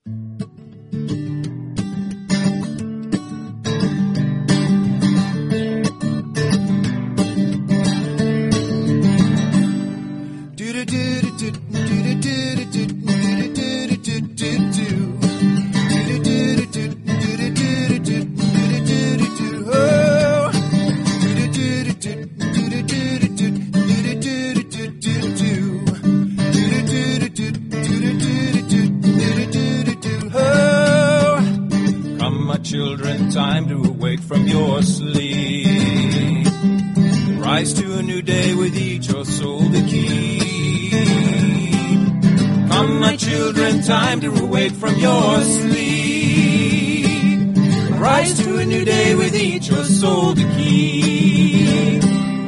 Children, time to awake from your sleep. Rise to a new day with each your soul to keep. Come, my children, time to awake from your sleep. Rise to a new day with each your soul to keep.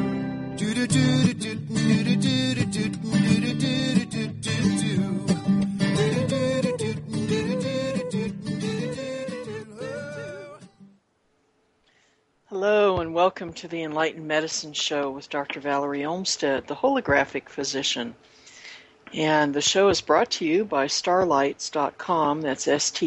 Hello and welcome to the Enlightened Medicine Show with Dr. Valerie Olmsted, the holographic physician. And the show is brought to you by starlights.com, that's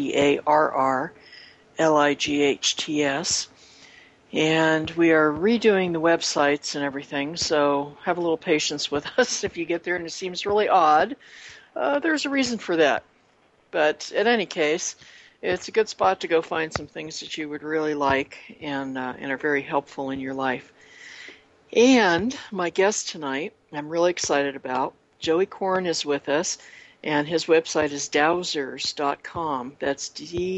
StarRRLIGHTS. And we are redoing the websites and everything, so have a little patience with us if you get there and it seems really odd. There's a reason for that. But in any case, it's a good spot to go find some things that you would really like and are very helpful in your life. And my guest tonight, I'm really excited about, Joey Korn is with us, and his website is dowsers.com. That's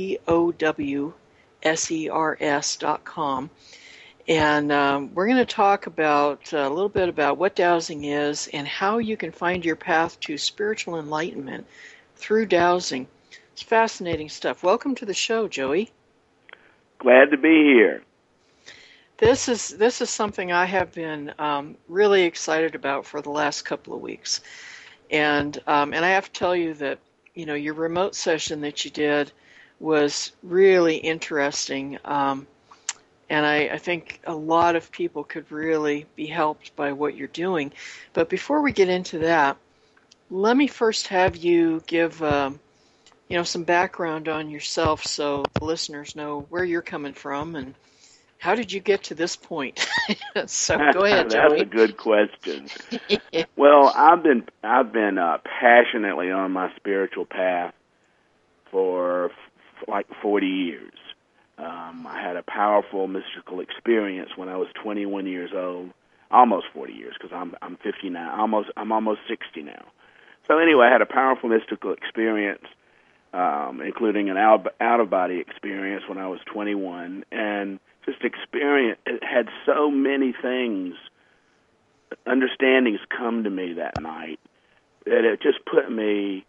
DOWSERS.com. And we're going to talk about a little bit about what dowsing is and how you can find your path to spiritual enlightenment through dowsing. It's fascinating stuff. Welcome to the show, Joey. Glad to be here. This is something I have been really excited about for the last couple of weeks, and I have to tell you that your remote session that you did was really interesting, and I think a lot of people could really be helped by what you're doing. But before we get into that, let me first have you give some background on yourself so the listeners know where you're coming from and how did you get to this point. So go ahead, Joey. That's a good question. Well, I've been passionately on my spiritual path for like 40 years. I had a powerful mystical experience when I was 21 years old, almost 40 years because I'm 50 now. I'm almost 60 now. So anyway, I had a powerful mystical experience, including an out-of-body experience when I was 21, and just experience, it had so many things, understandings come to me that night, that it just put me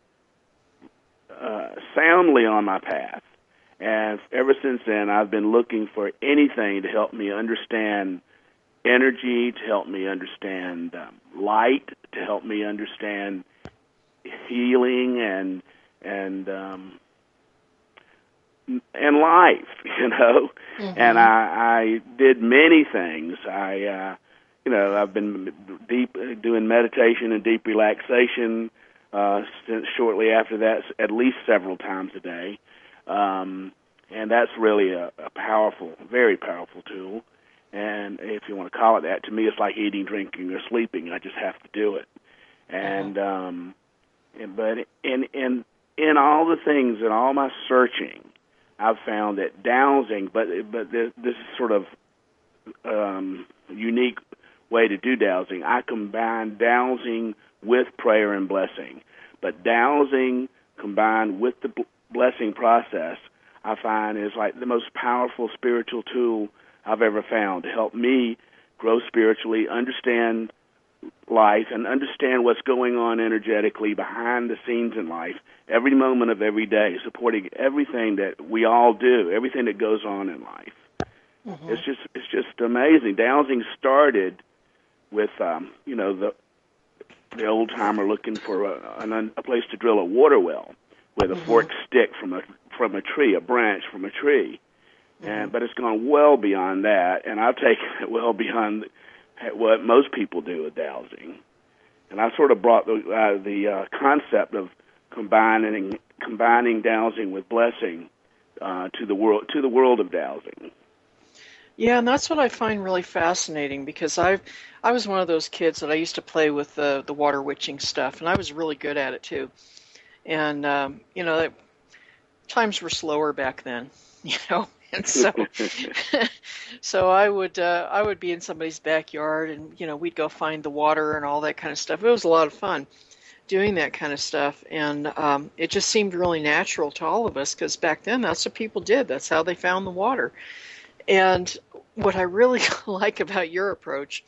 soundly on my path. And ever since then, I've been looking for anything to help me understand energy, to help me understand light, to help me understand healing and life, Mm-hmm. And I did many things. I've been doing meditation and deep relaxation since shortly after that, at least several times a day, and that's really a powerful, very powerful tool. And if you want to call it that, to me, it's like eating, drinking, or sleeping. I just have to do it. And but in all the things and all my searching, I've found that dowsing, but this is sort of unique way to do dowsing. I combine dowsing with prayer and blessing, but dowsing combined with the blessing process, I find is like the most powerful spiritual tool I've ever found to help me grow spiritually, understand life, and understand what's going on energetically behind the scenes in life, every moment of every day, supporting everything that we all do, everything that goes on in life. Mm-hmm. It's just amazing. Dowsing started with the old timer looking for a place to drill a water well with a forked stick from a tree, a branch from a tree, but it's gone well beyond that, and I've taken it well beyond what most people do with dowsing. And I sort of brought the concept of combining dowsing with blessing to the world of dowsing. Yeah, and that's what I find really fascinating because I was one of those kids that I used to play with the water witching stuff, and I was really good at it too. And times were slower back then, and so so I would be in somebody's backyard, and we'd go find the water and all that kind of stuff. It was a lot of fun doing that kind of stuff, and it just seemed really natural to all of us because back then that's what people did. That's how they found the water. And what I really like about your approach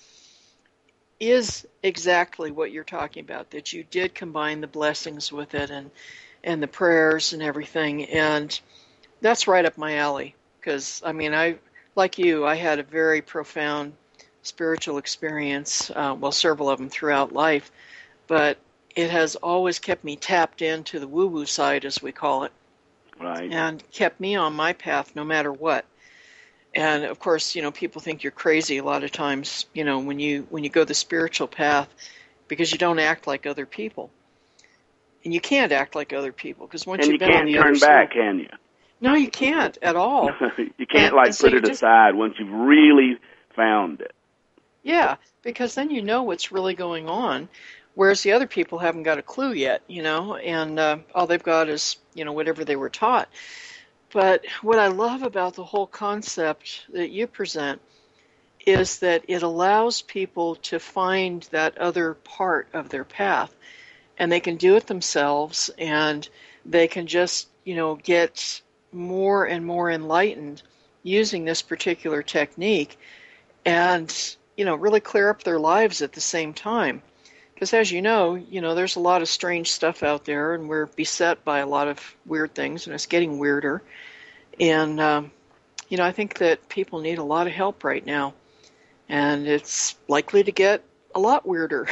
is exactly what you're talking about, that you did combine the blessings with it and the prayers and everything. And that's right up my alley because, like you, I had a very profound spiritual experience, several of them throughout life, but it has always kept me tapped into the woo-woo side, as we call it, right, and kept me on my path no matter what. And of course, people think you're crazy a lot of times, when you go the spiritual path, because you don't act like other people, and you can't act like other people because once you've been on the other side, you can't turn back, can you? No, you can't at all. You can't put it aside once you've really found it. Yeah, because then you know what's really going on, whereas the other people haven't got a clue yet, and all they've got is whatever they were taught. But what I love about the whole concept that you present is that it allows people to find that other part of their path, and they can do it themselves, and they can just, get more and more enlightened using this particular technique and, really clear up their lives at the same time. Because as you know, there's a lot of strange stuff out there, and we're beset by a lot of weird things, and it's getting weirder. And, I think that people need a lot of help right now, and it's likely to get a lot weirder.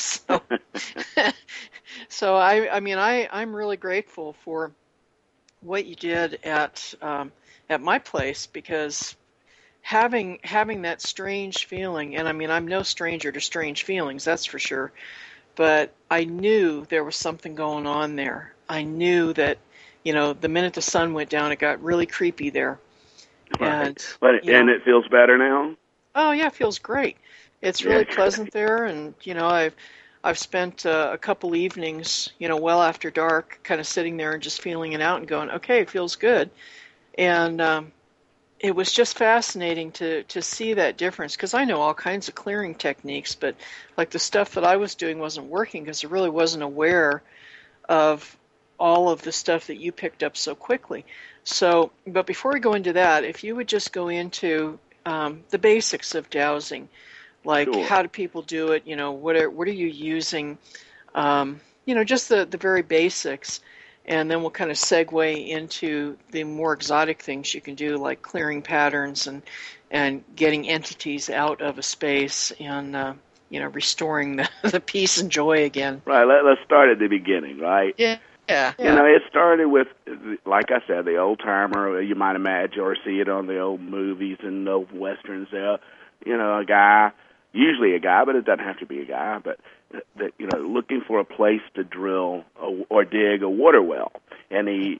So I'm really grateful for what you did at my place, because having that strange feeling, and I'm no stranger to strange feelings, that's for sure, but I knew there was something going on there. I knew that, the minute the sun went down, it got really creepy there. Right. And it feels better now? Oh yeah, it feels great. It's really pleasant there, and I've spent a couple evenings, well after dark, kind of sitting there and just feeling it out and going, okay, it feels good. And it was just fascinating to see that difference, because I know all kinds of clearing techniques, but like the stuff that I was doing wasn't working because I really wasn't aware of all of the stuff that you picked up so quickly. So, but before we go into that, if you would just go into the basics of dowsing, like Sure. How do people do it? What are you using? Just the very basics, and then we'll kind of segue into the more exotic things you can do, like clearing patterns and getting entities out of a space and restoring the peace and joy again. Right. Let's start at the beginning, right? Yeah. It started with, like I said, the old timer. You might imagine or see it on the old movies and old westerns. A guy, usually a guy, but it doesn't have to be a guy, but that looking for a place to drill or dig a water well, and you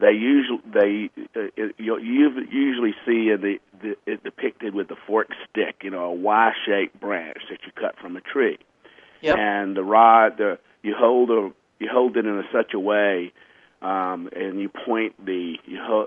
usually see it depicted with the forked stick, a Y-shaped branch that you cut from a tree. Yep. And the rod, you hold it in such a way, and you point the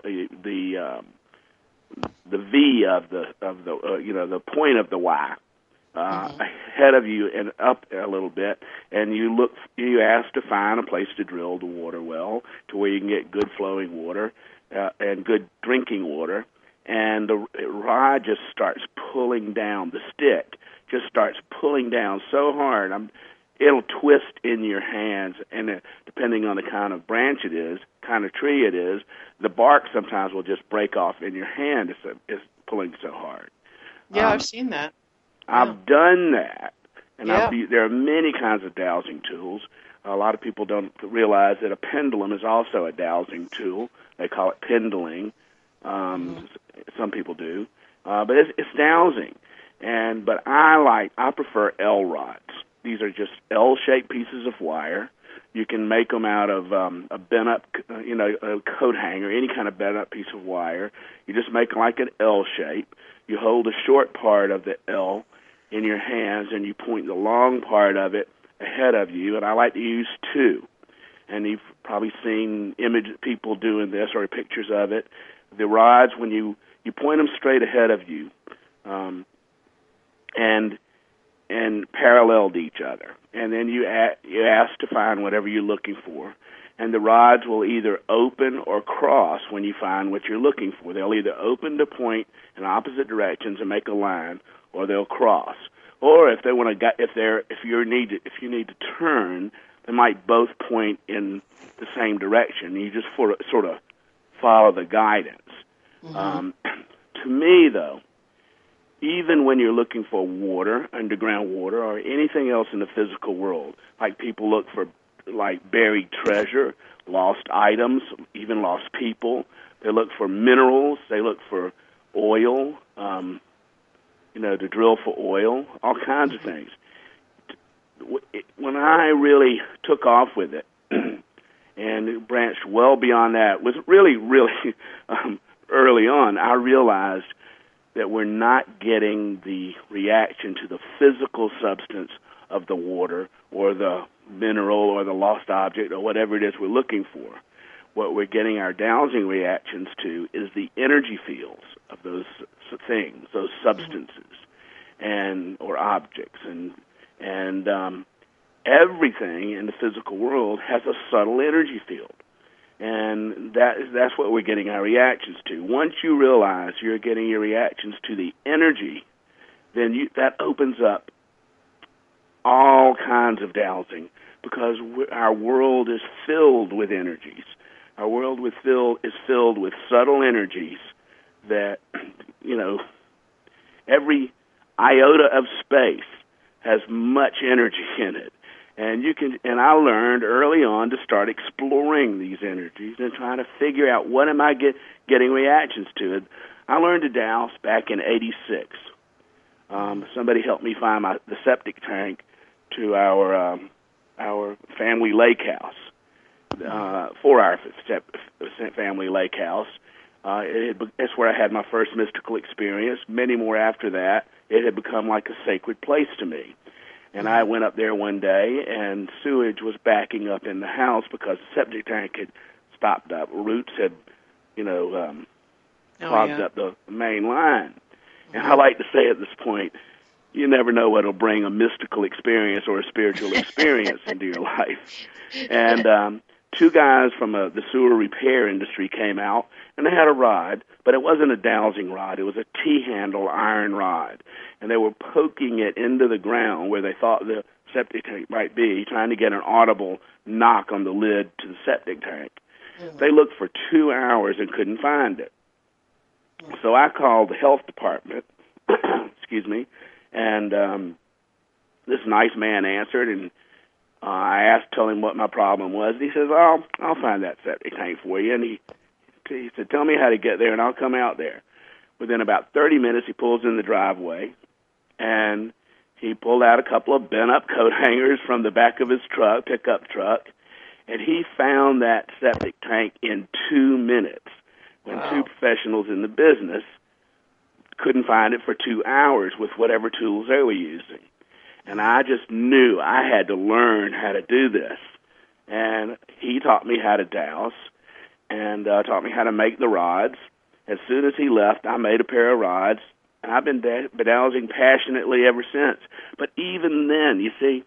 V of the point of the Y ahead of you and up a little bit, and you ask to find a place to drill the water well to where you can get good flowing water and good drinking water, and the rod just starts pulling down. The stick just starts pulling down so hard. It'll twist in your hands, and depending on the kind of branch it is, kind of tree it is, the bark sometimes will just break off in your hand. It's pulling so hard. Yeah, I've seen that. I've done that, and Yeah. there are many kinds of dowsing tools. A lot of people don't realize that a pendulum is also a dowsing tool. They call it pendling. Some people do, but it's dowsing. But I prefer L rods. These are just L-shaped pieces of wire You can make them out of a bent-up, a coat hanger, any kind of bent-up piece of wire. You just make like an L shape. You hold the short part of the L in your hands, and you point the long part of it ahead of you. And I like to use two. And you've probably seen people doing this or pictures of it. The rods, when you point them straight ahead of you, and parallel to each other, and then you ask to find whatever you're looking for, and the rods will either open or cross when you find what you're looking for. They'll either open to point in opposite directions and make a line, or they'll cross. Or if they want to, if you need to turn, they might both point in the same direction. You just sort of follow the guidance. Mm-hmm. To me, though, even when you're looking for water, underground water, or anything else in the physical world, like people look for like buried treasure, lost items, even lost people. They look for minerals. They look for oil, to drill for oil, all kinds of things. When I really took off with it and it branched well beyond that, was really, really early on, I realized that we're not getting the reaction to the physical substance of the water or the mineral or the lost object or whatever it is we're looking for. What we're getting our dowsing reactions to is the energy fields of those things, those substances, or objects, and everything in the physical world has a subtle energy field. And that's what we're getting our reactions to. Once you realize you're getting your reactions to the energy, then that opens up all kinds of dowsing, because our world is filled with energies. Our world is filled with subtle energies that, every iota of space has much energy in it. And I learned early on to start exploring these energies and trying to figure out what am I getting reactions to. I learned to douse back in '86. Somebody helped me find the septic tank to our family lake house, for our family lake house. That's where I had my first mystical experience. Many more after that. It had become like a sacred place to me. And I went up there one day, and sewage was backing up in the house because the septic tank had stopped up. Roots had, clogged up the main line. And I like to say at this point, you never know what will bring a mystical experience or a spiritual experience into your life. And two guys from the sewer repair industry came out, and they had a rod, but it wasn't a dowsing rod. It was a T-handle iron rod. And they were poking it into the ground where they thought the septic tank might be, trying to get an audible knock on the lid to the septic tank. Mm-hmm. They looked for 2 hours and couldn't find it. Mm-hmm. So I called the health department, and this nice man answered, and I told him what my problem was. And he says, I'll find that septic tank for you. And he said, tell me how to get there, and I'll come out there. Within about 30 minutes, he pulls in the driveway, and he pulled out a couple of bent-up coat hangers from the back of his pickup truck, and he found that septic tank in 2 minutes, when two professionals in the business couldn't find it for 2 hours with whatever tools they were using. And I just knew I had to learn how to do this. And he taught me how to douse and taught me how to make the rods. As soon as he left, I made a pair of rods, and I've been dowsing passionately ever since. But even then, you see,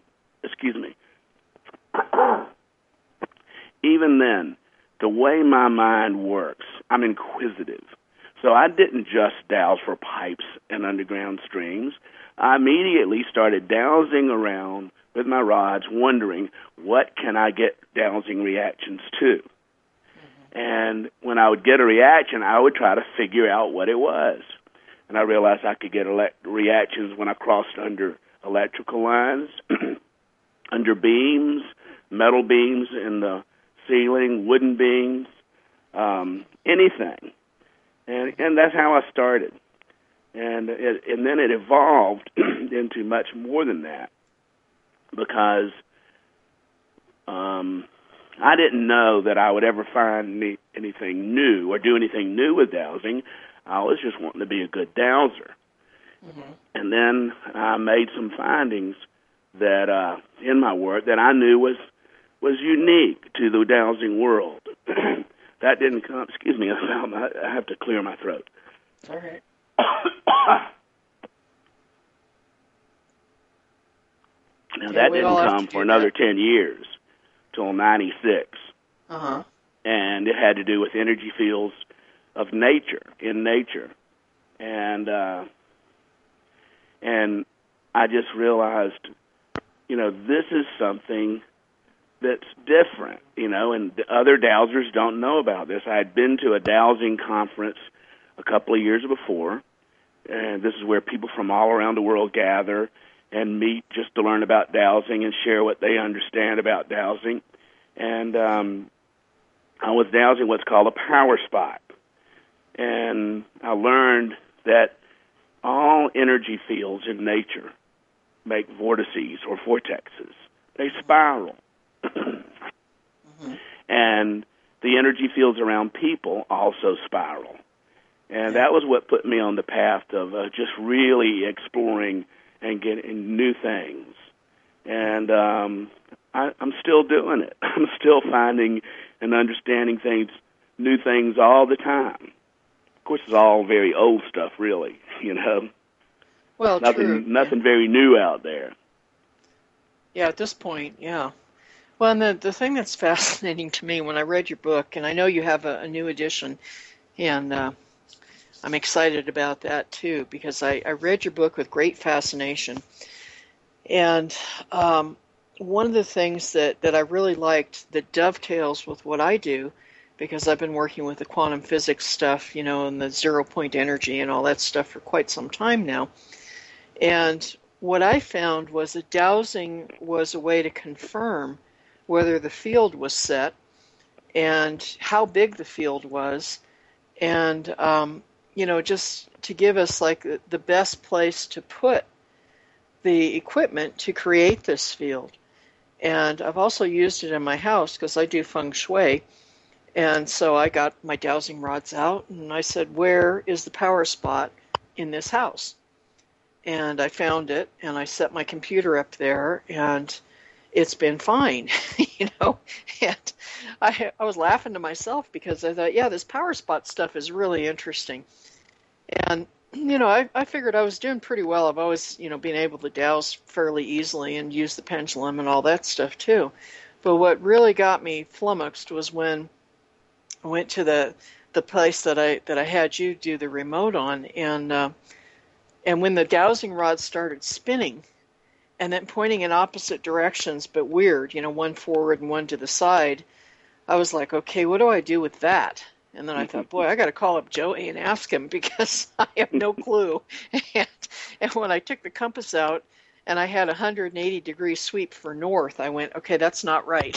even then, the way my mind works, I'm inquisitive. So I didn't just douse for pipes and underground streams. I immediately started dowsing around with my rods, wondering what can I get dowsing reactions to. Mm-hmm. And when I would get a reaction, I would try to figure out what it was. And I realized I could get reactions when I crossed under electrical lines, under beams, metal beams in the ceiling, wooden beams, anything. And that's how I started. And then it evolved into much more than that, because I didn't know that I would ever find anything new or do anything new with dowsing. I was just wanting to be a good dowser. Mm-hmm. And then I made some findings that in my work that I knew was unique to the dowsing world. That didn't come. Excuse me, I have to clear my throat. All right. Now that didn't come for another 10 years, till 96. Uh-huh. And it had to do with energy fields of nature, in nature. And I just realized, this is something that's different, and the other dowsers don't know about this. I had been to a dowsing conference a couple of years before, and this is where people from all around the world gather and meet just to learn about dowsing and share what they understand about dowsing. And I was dowsing what's called a power spot. And I learned that all energy fields in nature make vortices or vortexes. They spiral. Mm-hmm. And the energy fields around people also spiral. And that was what put me on the path of just really exploring and getting new things. And I'm still doing it. I'm still finding and understanding new things all the time. Of course, it's all very old stuff, really, Well, nothing very new out there. Yeah, at this point, yeah. Well, and the thing that's fascinating to me when I read your book, and I know you have a new edition, and I'm excited about that too, because I read your book with great fascination. And one of the things that I really liked that dovetails with what I do, because I've been working with the quantum physics stuff, and the 0-point energy and all that stuff for quite some time now. And what I found was that dowsing was a way to confirm whether the field was set and how big the field was, and just to give us like the best place to put the equipment to create this field. And I've also used it in my house because I do feng shui. And so I got my dowsing rods out and I said, where is the power spot in this house? And I found it and I set my computer up there and it's been fine, And I was laughing to myself because I thought, yeah, this power spot stuff is really interesting. And, I figured I was doing pretty well. I've always, been able to douse fairly easily and use the pendulum and all that stuff too. But what really got me flummoxed was when I went to the place that I had you do the remote on, and when the dowsing rods started spinning and then pointing in opposite directions, but weird, one forward and one to the side, I was like, okay, what do I do with that? And then I thought, boy, I got to call up Joey and ask him because I have no clue. And when I took the compass out and I had a 180-degree sweep for north, I went, okay, that's not right.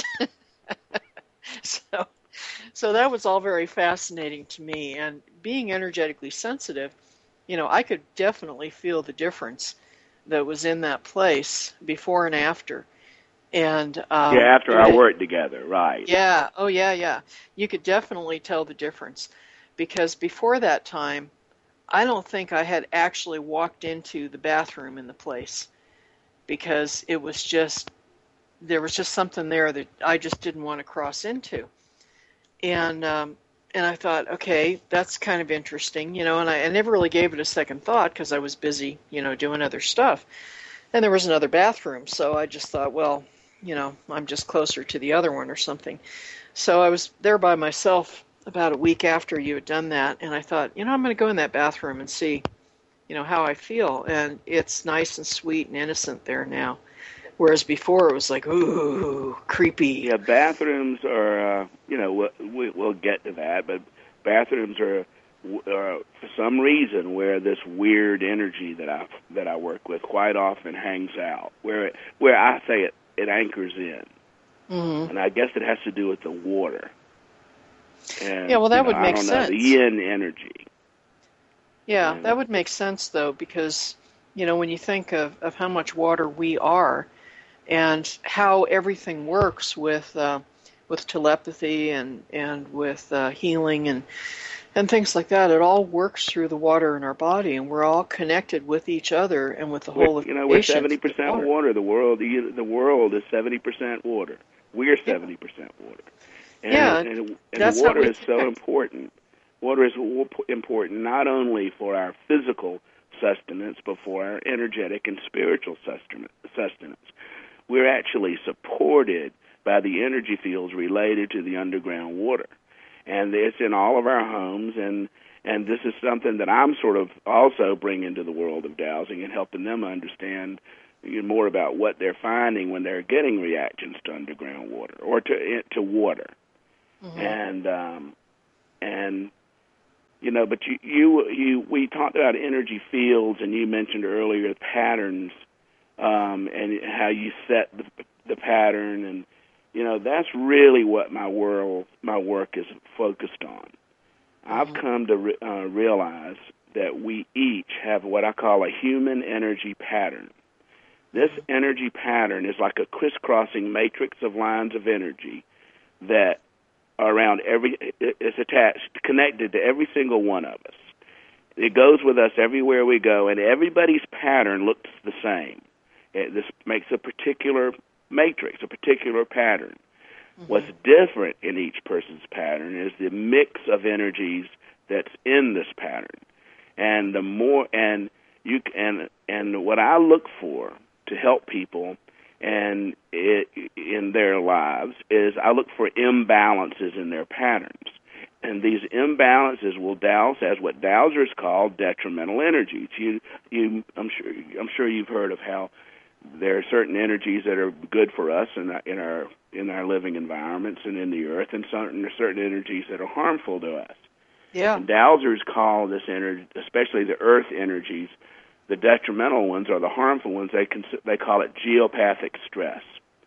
So that was all very fascinating to me. And being energetically sensitive, I could definitely feel the difference that was in that place before and after. And after our work together, right? Yeah. Oh, yeah. You could definitely tell the difference, because before that time, I don't think I had actually walked into the bathroom in the place, because there was just something there that I just didn't want to cross into, and I thought, okay, that's kind of interesting, and I never really gave it a second thought because I was busy, doing other stuff, and there was another bathroom, so I just thought, well, I'm just closer to the other one or something. So I was there by myself about a week after you had done that, and I thought, I'm going to go in that bathroom and see, how I feel. And it's nice and sweet and innocent there now. Whereas before it was like, ooh, creepy. Yeah, bathrooms are, we'll get to that, but bathrooms are for some reason where this weird energy that I work with quite often hangs out, where I say it anchors in. Mm-hmm. And I guess it has to do with the water. And, yeah, well, that would make sense. The yin energy. Yeah, that would make sense, though, because, when you think of how much water we are, and how everything works with telepathy and with healing and things like that. It all works through the water in our body, and we're all connected with each other and with the whole of We're creation. 70% water. The world is 70% water. We're 70% water. And that's water how is so important. Water is important not only for our physical sustenance, but for our energetic and spiritual sustenance. We're actually supported by the energy fields related to the underground water. And it's in all of our homes, and this is something that I'm sort of also bringing to the world of dowsing and helping them understand more about what they're finding when they're getting reactions to underground water or to water. Mm-hmm. And but we talked about energy fields, and you mentioned earlier patterns, and how you set the pattern, and that's really what my work is focused on. I've come to realize that we each have what I call a human energy pattern. This energy pattern is like a crisscrossing matrix of lines of energy that around it's attached, connected to every single one of us. It goes with us everywhere we go, and everybody's pattern looks the same. This makes a particular matrix, a particular pattern. Mm-hmm. What's different in each person's pattern is the mix of energies that's in this pattern. And the more and what I look for to help people in their lives is I look for imbalances in their patterns. And these imbalances will douse as what dowsers call detrimental energies. I'm sure you've heard of how there are certain energies that are good for us in our living environments and in the earth, and certain energies that are harmful to us. Yeah. And dowsers call this energy, especially the earth energies, the detrimental ones or the harmful ones. They call it geopathic stress,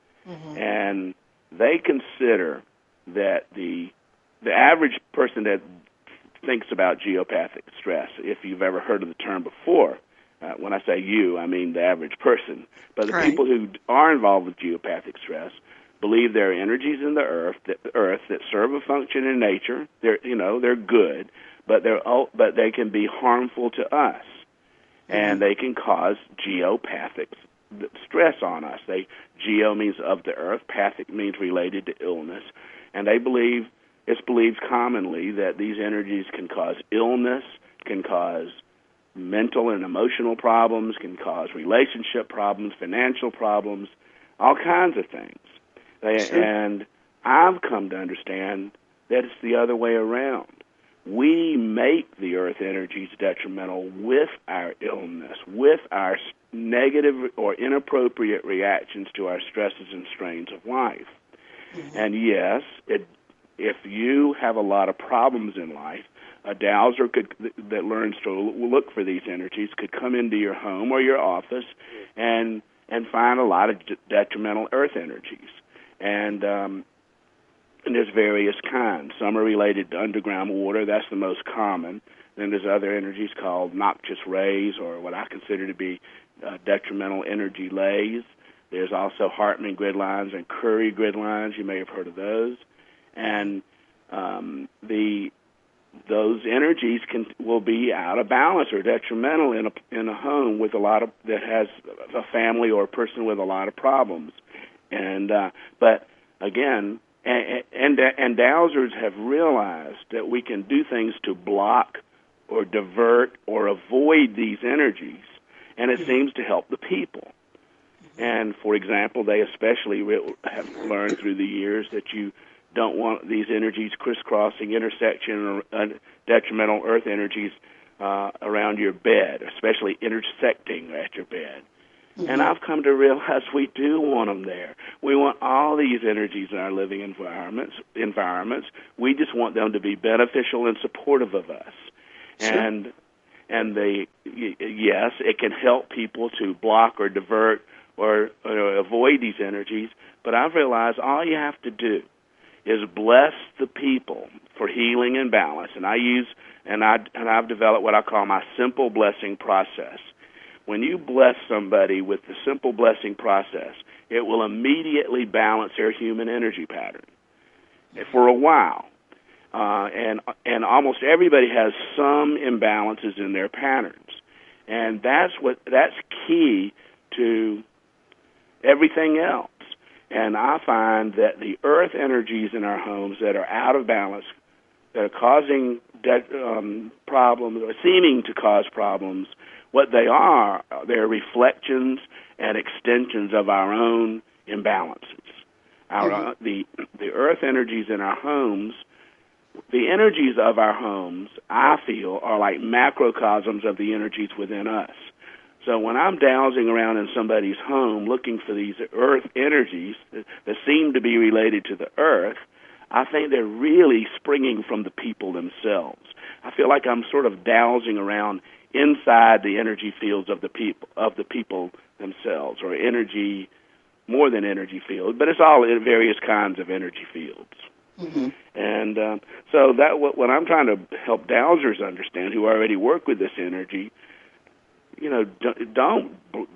and they consider that the average person that thinks about geopathic stress, if you've ever heard of the term before. When I say you, I mean the average person. But the people who are involved with geopathic stress believe there are energies in the earth that serve a function in nature. They're good, but they can be harmful to us, and they can cause geopathic stress on us. Geo means of the earth, pathic means related to illness, and it's believed commonly that these energies can cause illness, can cause mental and emotional problems, can cause relationship problems, financial problems, all kinds of things. And I've come to understand that it's the other way around. We make the earth energies detrimental with our illness, with our negative or inappropriate reactions to our stresses and strains of life. Mm-hmm. And yes, if you have a lot of problems in life, a dowser that learns to look for these energies could come into your home or your office and find a lot of detrimental earth energies. And there's various kinds. Some are related to underground water. That's the most common. Then there's other energies called noxious rays, or what I consider to be detrimental energy lays. There's also Hartman grid lines and Curie grid lines. You may have heard of those. And those energies will be out of balance or detrimental in a home with that has a family or a person with a lot of problems. And but again, and dowsers have realized that we can do things to block or divert or avoid these energies, and it seems to help the people. And for example, they especially have learned through the years that you don't want these energies crisscrossing, intersection, or detrimental earth energies around your bed, especially intersecting at your bed. Mm-hmm. And I've come to realize we do want them there. We want all these energies in our living environments. We just want them to be beneficial and supportive of us. Sure. And yes, it can help people to block or divert or avoid these energies, but I've realized all you have to do is bless the people for healing and balance. And I've developed what I call my simple blessing process. When you bless somebody with the simple blessing process, it will immediately balance their human energy pattern for a while. And almost everybody has some imbalances in their patterns. And that's key to everything else. And I find that the earth energies in our homes that are out of balance, that are causing problems or seeming to cause problems, what they are, they're reflections and extensions of our own imbalances. The earth energies in our homes, the energies of our homes, I feel, are like macrocosms of the energies within us. So when I'm dowsing around in somebody's home looking for these earth energies that seem to be related to the earth, I think they're really springing from the people themselves. I feel like I'm sort of dowsing around inside the energy fields of the people themselves, or energy, more than energy fields, but it's all in various kinds of energy fields. Mm-hmm. And so that what I'm trying to help dowsers understand, who already work with this energy, don't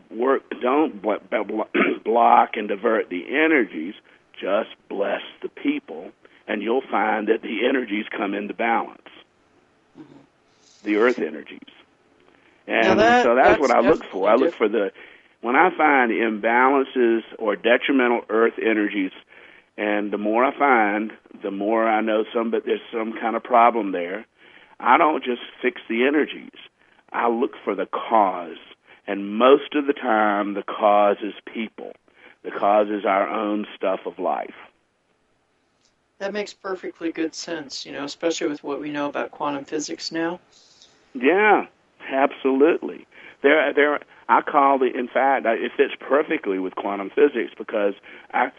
block and divert the energies. Just bless the people, and you'll find that the energies come into balance. Mm-hmm. The earth energies, and so that's what I look for. I look for when I find imbalances or detrimental earth energies, and the more I find, the more I know there's some kind of problem there. I don't just fix the energies. I look for the cause, and most of the time the cause is people. The cause is our own stuff of life. That makes perfectly good sense, especially with what we know about quantum physics now. Yeah, absolutely. In fact, it fits perfectly with quantum physics because I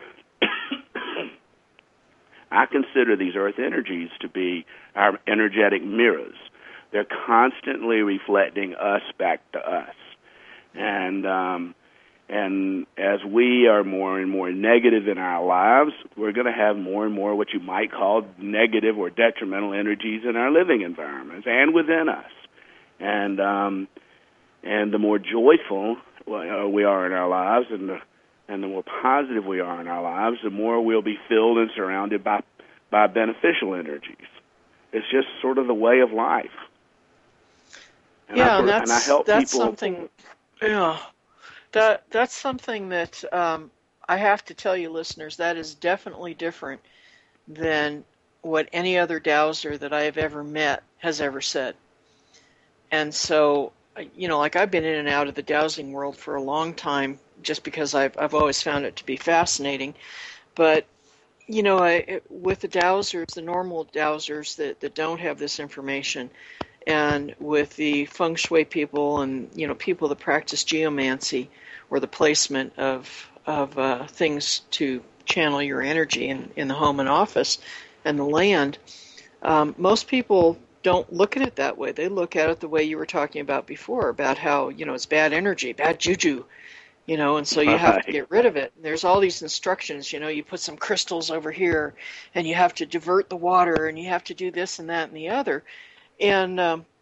consider these earth energies to be our energetic mirrors. They're constantly reflecting us back to us. And as we are more and more negative in our lives, we're going to have more and more what you might call negative or detrimental energies in our living environments and within us. And the more joyful we are in our lives, and the more positive we are in our lives, the more we'll be filled and surrounded by beneficial energies. It's just sort of the way of life. And I help that's people. Something. Yeah, that's something that I have to tell you, listeners, that is definitely different than what any other dowser that I have ever met has ever said. And so, like I've been in and out of the dowsing world for a long time, just because I've always found it to be fascinating. But with the dowsers, the normal dowsers that don't have this information, and with the feng shui people and people that practice geomancy, or the placement of things to channel your energy in the home and office and the land, most people don't look at it that way. They look at it the way you were talking about before, about how it's bad energy, bad juju, and so you have to get rid of it. There's all these instructions, you put some crystals over here, and you have to divert the water, and you have to do this and that and the other. And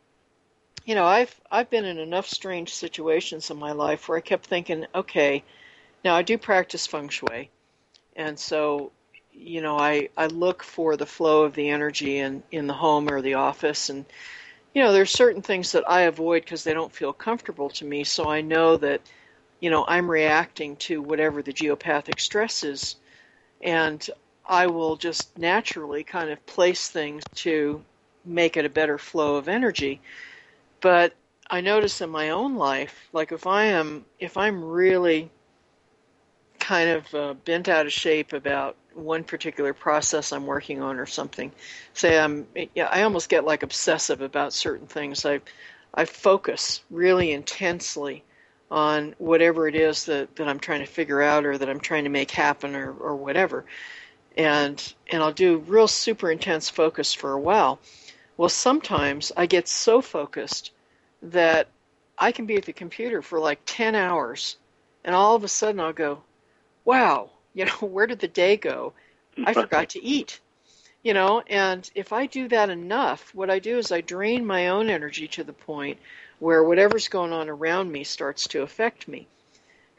I've been in enough strange situations in my life where I kept thinking, okay, now I do practice feng shui, and so I look for the flow of the energy in the home or the office, and there's certain things that I avoid because they don't feel comfortable to me. So I know that I'm reacting to whatever the geopathic stress is, and I will just naturally kind of place things to make it a better flow of energy. But I notice in my own life, like if I'm really kind of bent out of shape about one particular process I'm working on or something, say I almost get like obsessive about certain things. I focus really intensely on whatever it is that I'm trying to figure out or that I'm trying to make happen or whatever. And I'll do real super intense focus for a while. Well, sometimes I get so focused that I can be at the computer for like 10 hours, and all of a sudden I'll go, wow, where did the day go? I forgot to eat, and if I do that enough, what I do is I drain my own energy to the point where whatever's going on around me starts to affect me.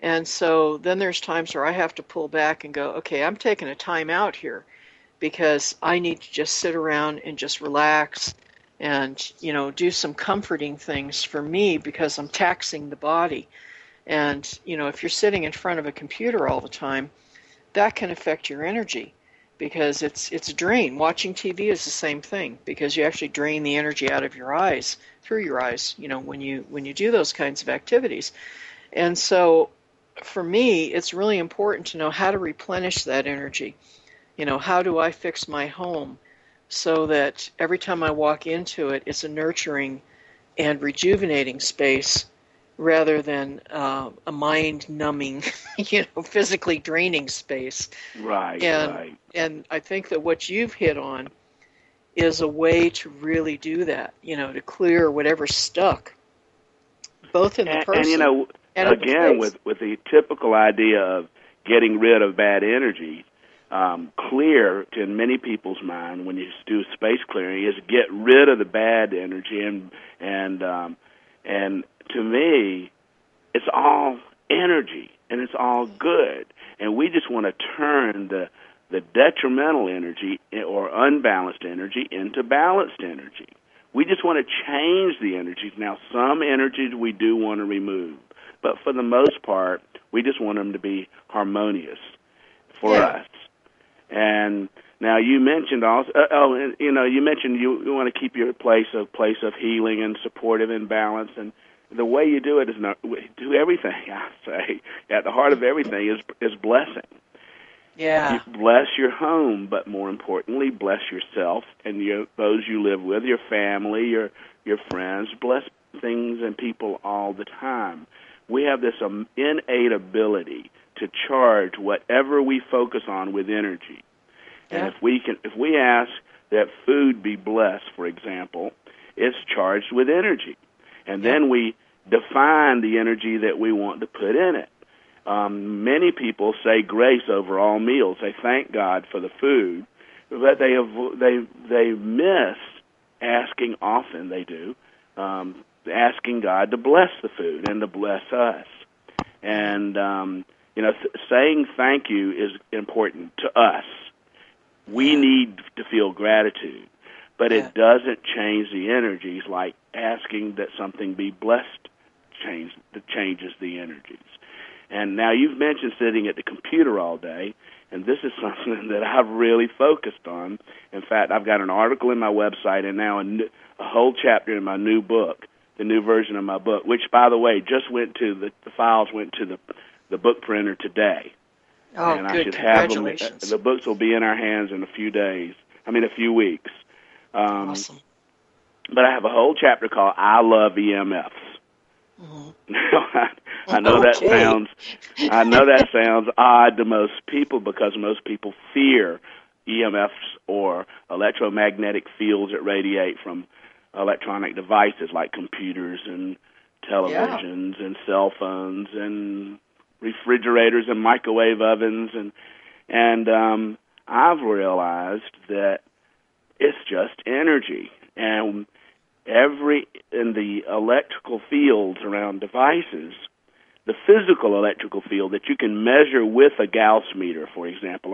And so then there's times where I have to pull back and go, okay, I'm taking a time out here because I need to just sit around and just relax and, do some comforting things for me because I'm taxing the body. And, if you're sitting in front of a computer all the time, that can affect your energy because it's a drain. Watching TV is the same thing because you actually drain the energy out of your eyes, through your eyes, when you do those kinds of activities. And so for me, it's really important to know how to replenish that energy. How do I fix my home so that every time I walk into it, it's a nurturing and rejuvenating space rather than a mind-numbing, physically draining space. Right, and, right. And I think that what you've hit on is a way to really do that, to clear whatever's stuck, both in the person and again, with the typical idea of getting rid of bad energy, clear in many people's mind when you do space clearing is get rid of the bad energy, and to me, it's all energy and it's all good, and we just want to turn the detrimental energy or unbalanced energy into balanced energy. We just want to change the energies. Now, some energies we do want to remove, but for the most part, we just want them to be harmonious for us. And now you mentioned also, you mentioned you want to keep your place of healing and supportive and balance, and the way you do it is do everything. I say at the heart of everything is blessing. Yeah. You bless your home, but more importantly, bless yourself and those you live with, your family, your friends. Bless things and people all the time. We have this innate ability to charge whatever we focus on with energy. Yeah. And if we ask that food be blessed, for example, it's charged with energy. And then we define the energy that we want to put in it. Many people say grace over all meals. They thank God for the food, but they miss asking. Often they do asking God to bless the food and to bless us. And saying thank you is important to us. We need to feel gratitude, but it doesn't change the energies like asking that something be blessed changes the energies. And now you've mentioned sitting at the computer all day, and this is something that I've really focused on. In fact, I've got an article in my website and now a whole chapter in my new book, the new version of my book, which, by the way, just went to the files went to the book printer today. Oh, and good. I should have Congratulations. them. The books will be in our hands in a few weeks. Awesome. But I have a whole chapter called "I Love EMFs." Mm-hmm. I know that sounds odd to most people because most people fear EMFs or electromagnetic fields that radiate from electronic devices like computers and televisions and cell phones and refrigerators and microwave ovens, and I've realized that it's just energy, and in the electrical fields around devices, the physical electrical field that you can measure with a Gauss meter, for example,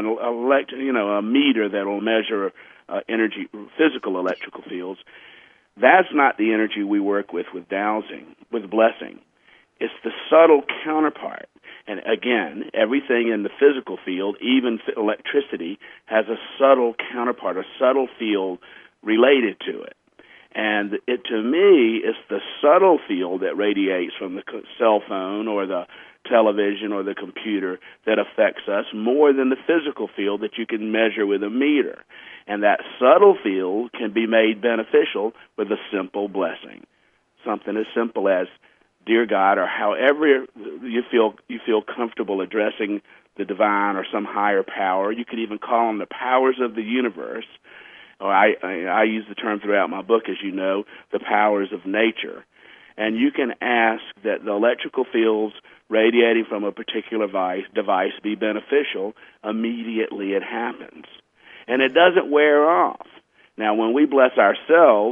a meter that will measure energy, physical electrical fields. That's not the energy we work with dowsing, with blessing. It's the subtle counterpart. And again, everything in the physical field, even electricity, has a subtle counterpart, a subtle field related to it. And to me, it's the subtle field that radiates from the cell phone or the television or the computer that affects us more than the physical field that you can measure with a meter. And that subtle field can be made beneficial with a simple blessing, something as simple as, "Dear God," or however you feel comfortable addressing the divine or some higher power. You could even call them the powers of the universe. Or I use the term throughout my book, as you know, the powers of nature. And you can ask that the electrical fields radiating from a particular device be beneficial. Immediately it happens. And it doesn't wear off. Now, when we bless ourselves,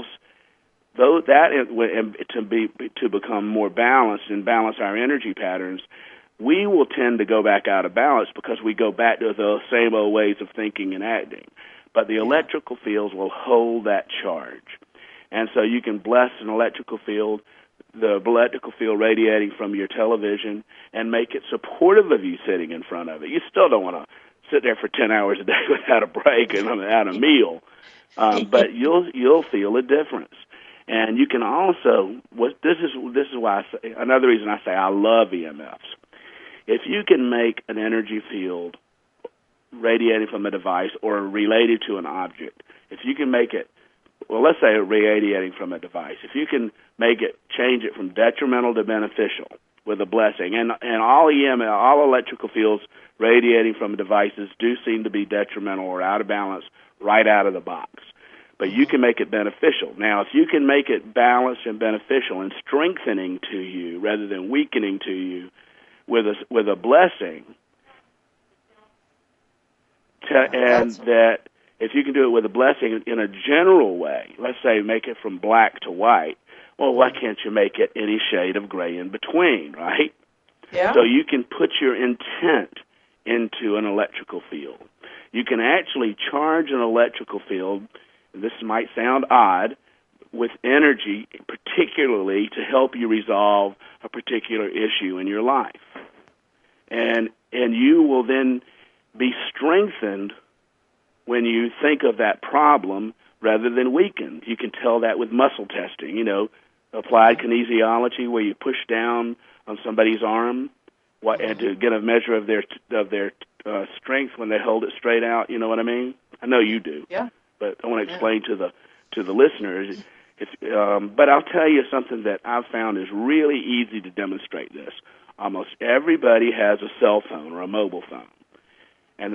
though that to become more balanced and balance our energy patterns, we will tend to go back out of balance because we go back to the same old ways of thinking and acting. But the electrical fields will hold that charge. And so you can bless an electrical field, the electrical field radiating from your television, and make it supportive of you sitting in front of it. You still don't want to sit there for 10 hours a day without a break and without a meal, but you'll feel a difference. And you can also, this is why I say, another reason I say I love EMFs. If you can make an energy field radiating from a device or related to an object, if you can make it, well, let's say radiating from a device, if you can make it, change it from detrimental to beneficial with a blessing, and all EMF, all electrical fields radiating from devices do seem to be detrimental or out of balance right out of the box. But you can make it beneficial. Now, if you can make it balanced and beneficial and strengthening to you rather than weakening to you with a blessing, and that if you can do it with a blessing in a general way, let's say make it from black to white, well, why can't you make it any shade of gray in between, right? Yeah. So you can put your intent into an electrical field. You can actually charge an electrical field, and this might sound odd, with energy, particularly to help you resolve a particular issue in your life. And you will then be strengthened when you think of that problem rather than weakened. You can tell that with muscle testing, applied kinesiology, where you push down on somebody's arm and to get a measure of their strength when they hold it straight out. You know what I mean? I know you do. Yeah. But I want to explain to the listeners. But I'll tell you something that I've found is really easy to demonstrate this. Almost everybody has a cell phone or a mobile phone, and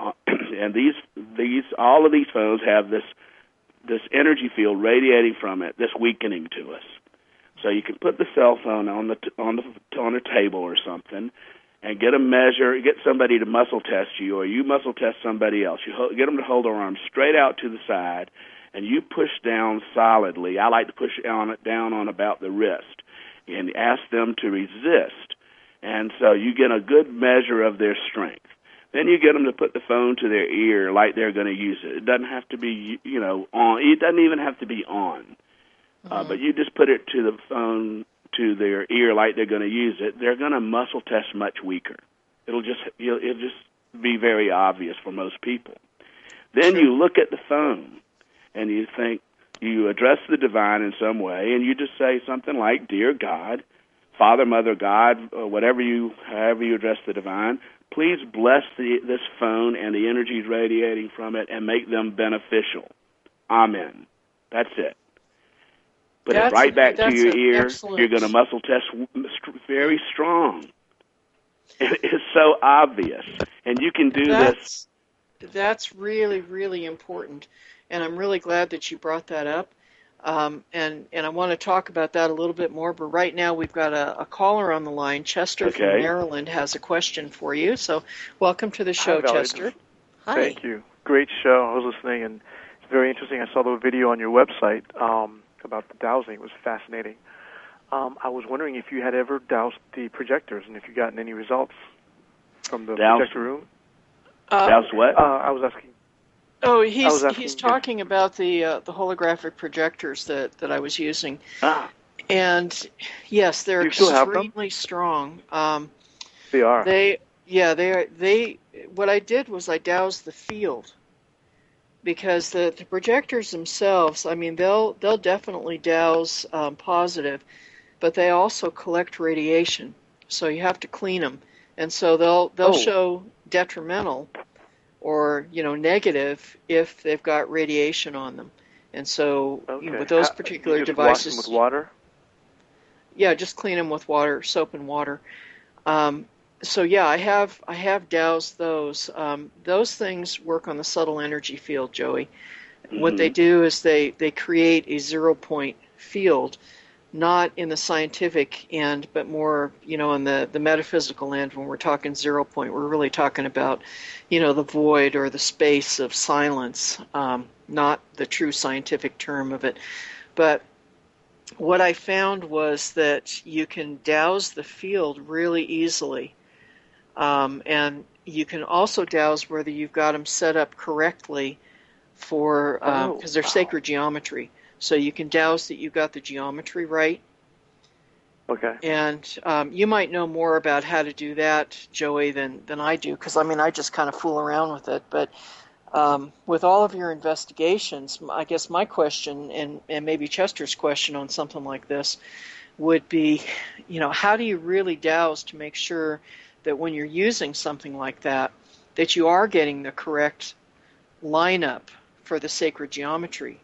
all of these phones have this energy field radiating from it, this weakening to us. So you can put the cell phone on a table or something, and get somebody to muscle test you, or you muscle test somebody else. You get them to hold their arms straight out to the side, and you push down solidly. I like to push down on about the wrist, and ask them to resist. And so you get a good measure of their strength. Then you get them to put the phone to their ear like they're going to use it. It doesn't have to be, on. It doesn't even have to be on. But you just put it to the phone to their ear like they're going to use it. They're going to muscle test much weaker. It'll just be very obvious for most people. Then you look at the phone and you think, you address the divine in some way, and you just say something like, "Dear God, Father, Mother, God," or however you address the divine, please bless this phone and the energies radiating from it and make them beneficial. Amen. That's it. Put it right back to your ear. Excellent. You're going to muscle test very strong. It's so obvious. And you can do this. That's really, really important. And I'm really glad that you brought that up. And I want to talk about that a little bit more, but right now we've got a caller on the line. Chester from Maryland has a question for you. So welcome to the show, Chester. Hi. Thank you. Great show. I was listening, and it's very interesting. I saw the video on your website about the dowsing. It was fascinating. I was wondering if you had ever doused the projectors and if you gotten any results from the projector room. Doused what? I was asking. Oh, he's talking about the holographic projectors that I was using. And yes, they're extremely strong. They are. They what I did was I doused the field, because the projectors themselves, I mean, they'll definitely douse positive, but they also collect radiation, so you have to clean them, and so they'll show detrimental or negative if they've got radiation on them. And so with those particular you just devices, wash them with water? Yeah, just clean them with water, soap and water. So yeah, I have doused those. Those things work on the subtle energy field, Joey. Mm-hmm. What they do is they create a 0-point field, not in the scientific end, but more, on the metaphysical end. When we're talking 0 point, we're really talking about, the void or the space of silence, not the true scientific term of it. But what I found was that you can douse the field really easily And you can also dowse whether you've got them set up correctly for, because they're sacred geometry. So you can dowse that you've got the geometry right. Okay. And you might know more about how to do that, Joey, than I do, because I just kind of fool around with it. But with all of your investigations, I guess my question, and maybe Chester's question on something like this, would be, how do you really dowse to make sure that when you're using something like that you are getting the correct lineup for the sacred geometry?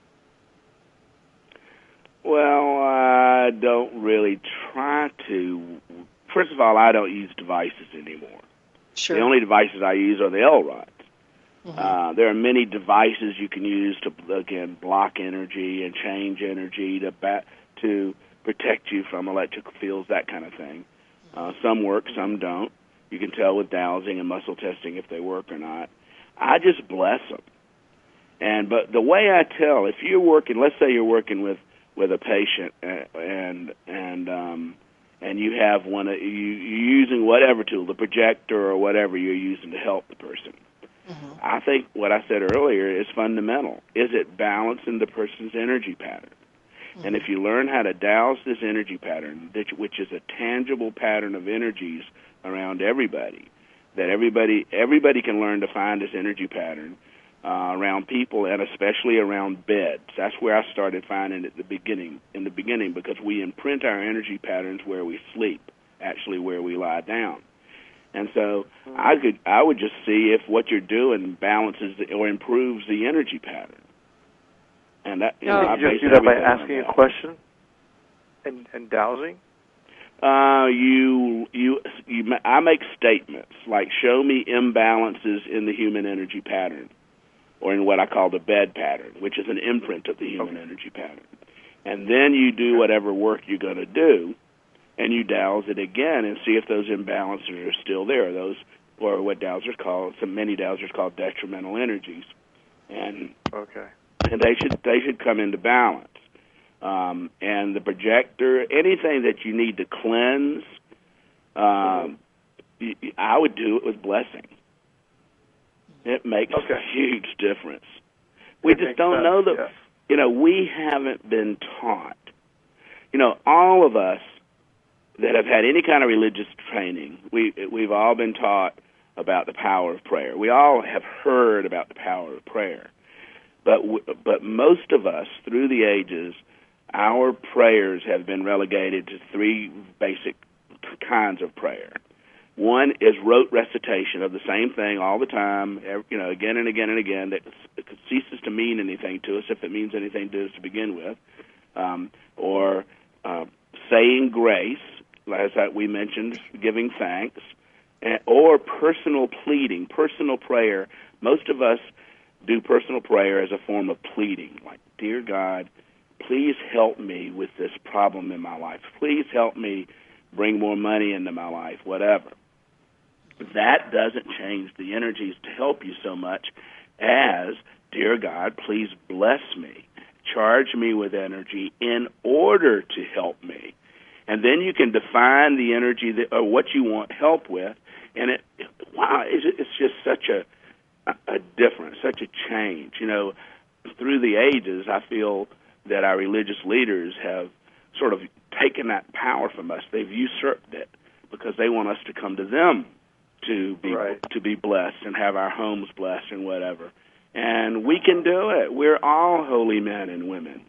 Well, I don't really try to. First of all, I don't use devices anymore. Sure. The only devices I use are the L-rods. Mm-hmm. There are many devices you can use to, again, block energy and change energy to protect you from electrical fields, that kind of thing. Some work, some don't. You can tell with dowsing and muscle testing if they work or not. I just bless them. But the way I tell, if you're working, let's say you're working with a patient and you have you're using whatever tool, the projector or whatever you're using to help the person. Mm-hmm. I think what I said earlier is fundamental. Is it balancing the person's energy pattern? Mm-hmm. And if you learn how to dowse this energy pattern, which is a tangible pattern of energies around everybody, that everybody can learn to find this energy pattern around people and especially around beds. That's where I started finding it in the beginning, because we imprint our energy patterns where we sleep, actually where we lie down. And so I would just see if what you're doing balances or improves the energy pattern. And that, I just do that by asking a question and dowsing? I make statements like, show me imbalances in the human energy pattern, or in what I call the bed pattern, which is an imprint of the human energy pattern. And then you do whatever work you're going to do, and you dowse it again and see if those imbalances are still there. Those, or what many dowsers call detrimental energies, and they should come into balance. And the projector, anything that you need to cleanse, I would do it with blessing. It makes a huge difference. We just don't know that. We haven't been taught. All of us that have had any kind of religious training, we've all been taught about the power of prayer. We all have heard about the power of prayer. But most of us, through the ages, our prayers have been relegated to three basic kinds of prayer. One is rote recitation of the same thing all the time, again and again and again, that ceases to mean anything to us, if it means anything to us to begin with, or saying grace, as we mentioned, giving thanks, or personal pleading, personal prayer. Most of us do personal prayer as a form of pleading, like, dear God, please help me with this problem in my life. Please help me bring more money into my life, whatever. That doesn't change the energies to help you so much as, dear God, please bless me. Charge me with energy in order to help me. And then you can define the energy or what you want help with, and it's just such a difference, such a change. Through the ages, I feel that our religious leaders have sort of taken that power from us. They've usurped it because they want us to come to them to be blessed and have our homes blessed and whatever. And we can do it. We're all holy men and women,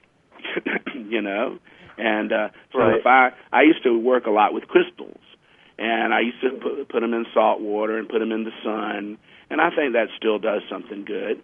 And if I used to work a lot with crystals, and I used to put them in salt water and put them in the sun, and I think that still does something good.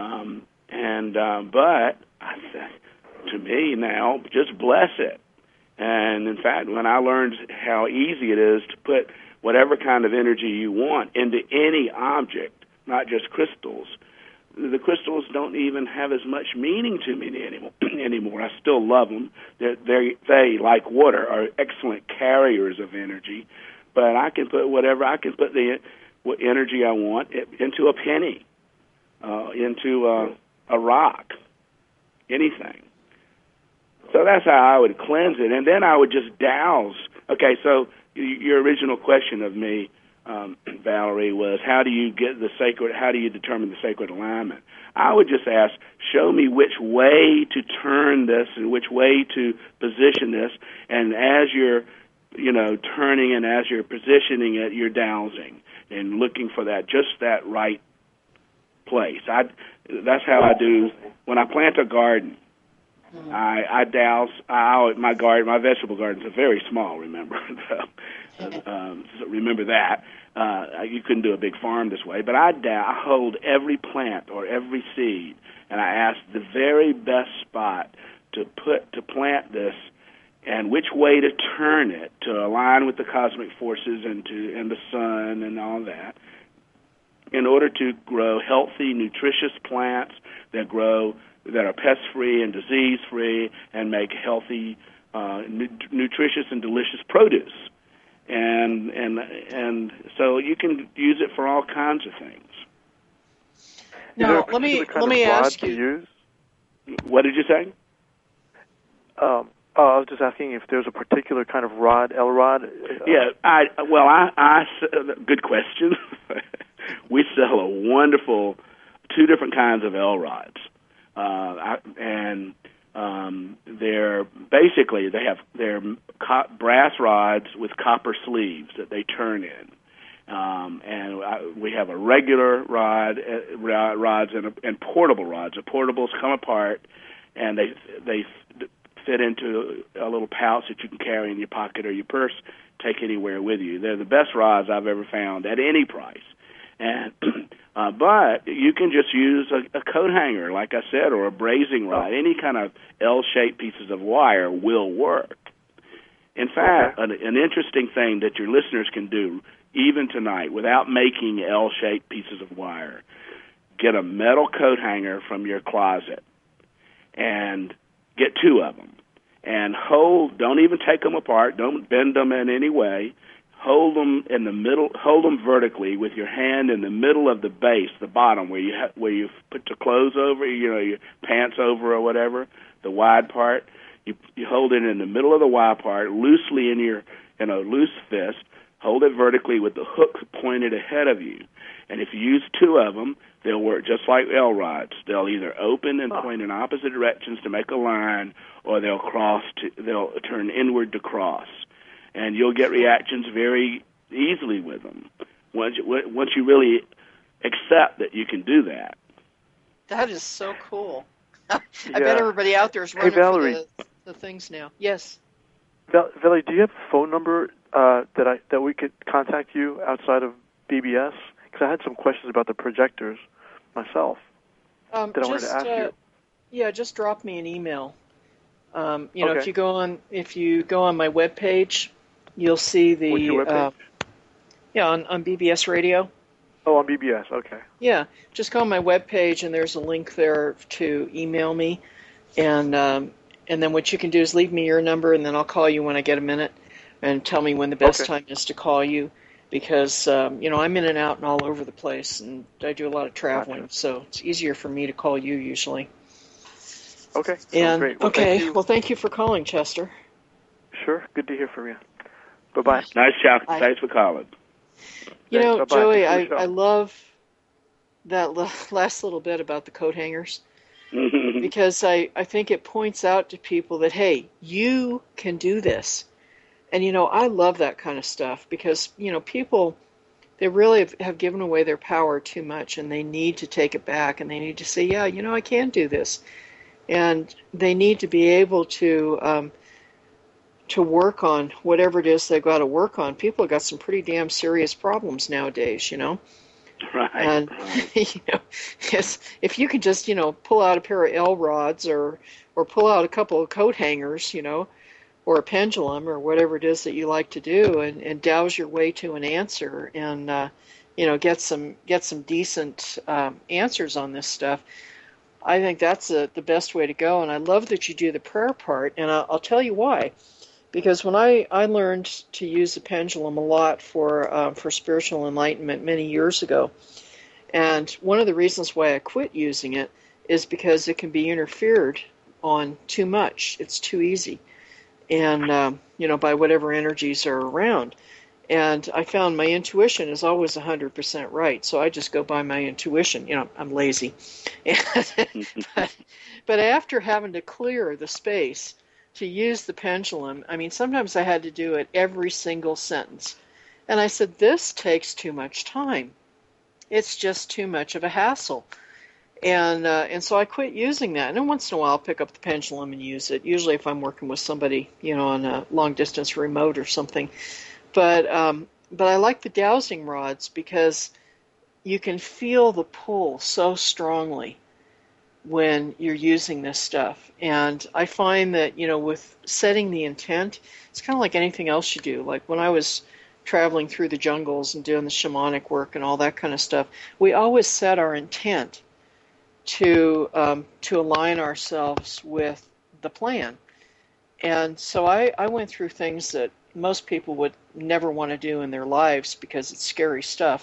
But to me now, just bless it. And in fact, when I learned how easy it is to put whatever kind of energy you want into any object, not just crystals, the crystals don't even have as much meaning to me anymore. I still love them. They, like water, are excellent carriers of energy. But I can put what energy I want into a penny, into a rock, anything. So that's how I would cleanse it. And then I would just dowse. Okay, so your original question of me Valerie, was how do you determine the sacred alignment? I would just ask, show me which way to turn this and which way to position this, and as you're turning and as you're positioning it, you're dowsing and looking for that right place. That's how I do when I plant a garden. I douse. My vegetable gardens are very small. Remember, so remember that. You couldn't do a big farm this way, but I hold every plant or every seed, and I ask the very best spot to plant this, and which way to turn it to align with the cosmic forces and the sun and all that, in order to grow healthy, nutritious plants that are pest-free and disease-free and make healthy, nutritious and delicious produce. And so you can use it for all kinds of things. Now, let me ask you. What did you say? I was just asking if there's a particular kind of rod, L rod. Yeah, good question. We sell a wonderful 2 different kinds of L rods, and they're brass rods with copper sleeves that they turn in, we have a regular rods and portable rods. The portables come apart, and they fit into a little pouch that you can carry in your pocket or your purse, take anywhere with you. They're the best rods I've ever found at any price. And but you can just use a coat hanger, like I said, or a brazing rod. Any kind of L-shaped pieces of wire will work. In fact, an interesting thing that your listeners can do, even tonight, without making L-shaped pieces of wire, get a metal coat hanger from your closet and get 2 of them. And don't even take them apart, don't bend them in any way. Hold them in the middle. Hold them vertically with your hand in the middle of the base, the bottom, where you put your clothes over, your pants over or whatever, the wide part. You hold it in the middle of the wide part, loosely in your loose fist. Hold it vertically with the hook pointed ahead of you. And if you use 2 of them, they'll work just like L rods. They'll either open and point in opposite directions to make a line, or they'll turn inward to cross. And you'll get reactions very easily with them once you really accept that you can do that. That is so cool. I bet everybody out there is running for the things now. Yes. Valerie, do you have a phone number that we could contact you outside of BBS? Because I had some questions about the projectors myself that I wanted to ask you. Yeah, just drop me an email. If you go on my webpage, you'll see the What's your webpage? On BBS Radio. Oh, on BBS, okay. Yeah, just go on my webpage, and there's a link there to email me, and then what you can do is leave me your number, and then I'll call you when I get a minute, and tell me when the best time is to call you, because I'm in and out and all over the place, and I do a lot of traveling, so it's easier for me to call you usually. Okay. Great. Well, thank you for calling, Chester. Sure. Good to hear from you. Bye-bye. Nice job. Thanks for calling. Joey, I love that last little bit about the coat hangers, because I think it points out to people that, hey, you can do this. And, I love that kind of stuff because, people, they really have given away their power too much, and they need to take it back, and they need to say, yeah, I can do this. And they need to be able to work on whatever it is they've got to work on. People have got some pretty damn serious problems nowadays, Right. And if you could just pull out a pair of L rods or pull out a couple of coat hangers, or a pendulum or whatever it is that you like to do, and douse your way to an answer, and get some decent answers on this stuff. I think that's the best way to go, and I love that you do the prayer part, and I'll tell you why. Because when I learned to use the pendulum a lot for spiritual enlightenment many years ago, and one of the reasons why I quit using it is because it can be interfered on too much. It's too easy, and by whatever energies are around. And I found my intuition is always 100% right. So I just go by my intuition. I'm lazy. but after having to clear the space to use the pendulum, I mean, sometimes I had to do it every single sentence. And I said, this takes too much time. It's just too much of a hassle. And so I quit using that. And then once in a while I'll pick up the pendulum and use it, usually if I'm working with somebody, on a long-distance remote or something. But I like the dowsing rods because you can feel the pull so strongly when you're using this stuff. And I find that, with setting the intent, it's kind of like anything else you do. Like when I was traveling through the jungles and doing the shamanic work and all that kind of stuff, we always set our intent to align ourselves with the plan. And so I went through things that most people would never want to do in their lives because it's scary stuff.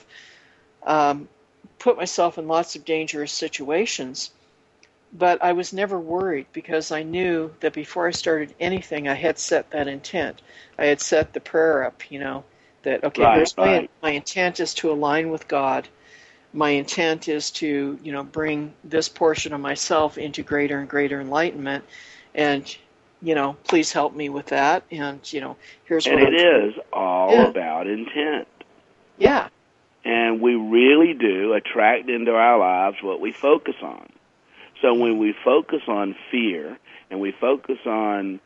Put myself in lots of dangerous situations, but I was never worried because I knew that before I started anything, I had set that intent. I had set the prayer up, that, okay, here's my intent is to align with God. My intent is to, bring this portion of myself into greater and greater enlightenment. And, please help me with that. And, here's what it is all about intent. Yeah. And we really do attract into our lives what we focus on. So when we focus on fear and we focus on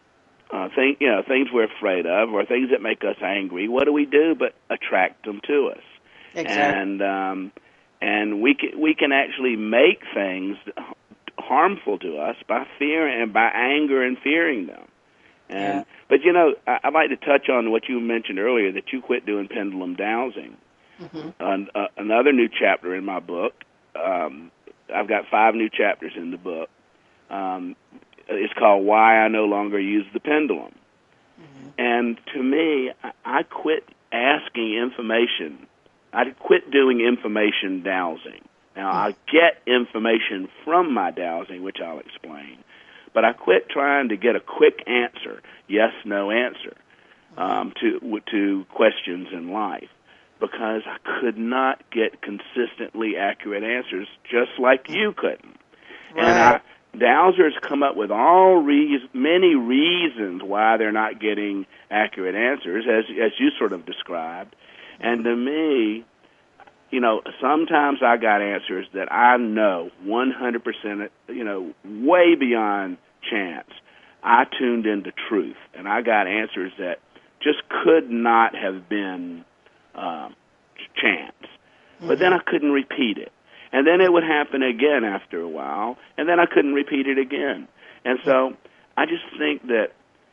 things we're afraid of or things that make us angry, what do but attract them to us? Exactly. And we can actually make things harmful to us by fear and by anger and fearing them. But I'd like to touch on what you mentioned earlier, that you quit doing pendulum dowsing. Mm-hmm. Another new chapter in my book. I've got 5 new chapters in the book. It's called Why I No Longer Use the Pendulum. Mm-hmm. And to me, I quit asking information. I quit doing information dowsing. Now, I get information from my dowsing, which I'll explain, but I quit trying to get a quick answer, yes, no answer, to questions in life, because I could not get consistently accurate answers, just like you couldn't. Right. And dowsers come up with many reasons why they're not getting accurate answers, as you sort of described. And to me, sometimes I got answers that I know 100%, way beyond chance. I tuned into truth, and I got answers that just could not have been chance. Mm-hmm. But then I couldn't repeat it. And then it would happen again after a while, and then I couldn't repeat it again. And so I just think that